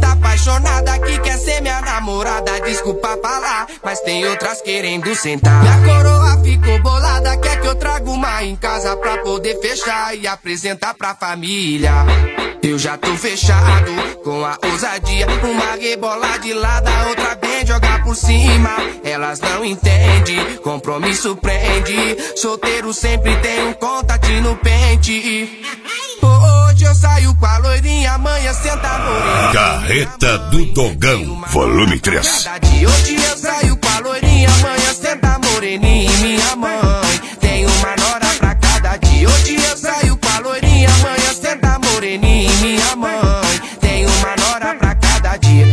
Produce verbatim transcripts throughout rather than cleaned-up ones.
tá apaixonada, que quer ser minha namorada. Desculpa falar, mas tem outras querendo sentar. Minha coroa ficou bolada, quer que eu traga uma em casa pra poder fechar e apresentar pra família. Eu já tô fechado com a ousadia, uma rebola de lado, a outra bem jogar por cima. Elas não entendem, compromisso prende. Solteiro sempre tem um contatinho no pente. Hoje eu saio com a loirinha, amanhã senta morena. Carreta do Dogão, volume três. Hoje eu saio com a loirinha, amanhã senta moreninha. Minha mãe tem uma nora pra cada dia. Hoje eu saio com a loirinha, amanhã senta moreninha. Minha mãe tem uma nora pra cada dia.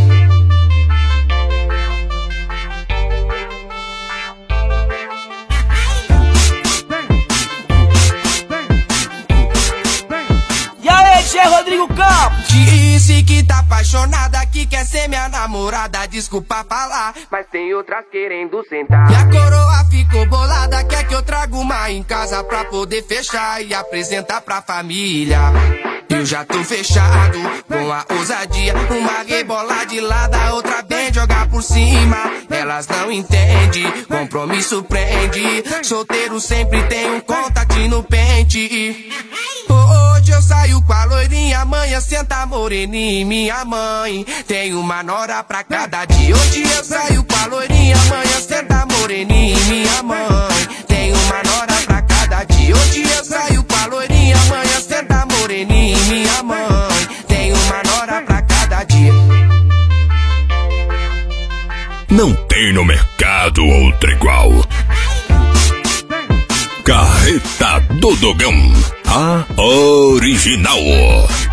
E aí, Tchê Rodrigo Campos? Disse que tá apaixonada, que quer ser minha namorada. Desculpa falar, mas tem outras querendo sentar. Minha coroa ficou bolada, quer que eu traga uma em casa pra poder fechar e apresentar pra família. Eu já tô fechado com a ousadia, uma rebola de lado, a outra bem jogar por cima. Elas não entendem, compromisso prende. Solteiro sempre tem um contatinho no pente. Hoje eu saio com a loirinha, amanhã senta moreninha. Minha mãe tem uma nora pra cada dia. Hoje eu saio com a loirinha, amanhã senta moreninha. Minha mãe tem uma nora pra cada dia. Hoje eu saio com a loirinha, amanhã senta moreninha. Minha mãe tem uma nora pra cada dia. Não tem no mercado outra igual. Carreta do Dogão, a original.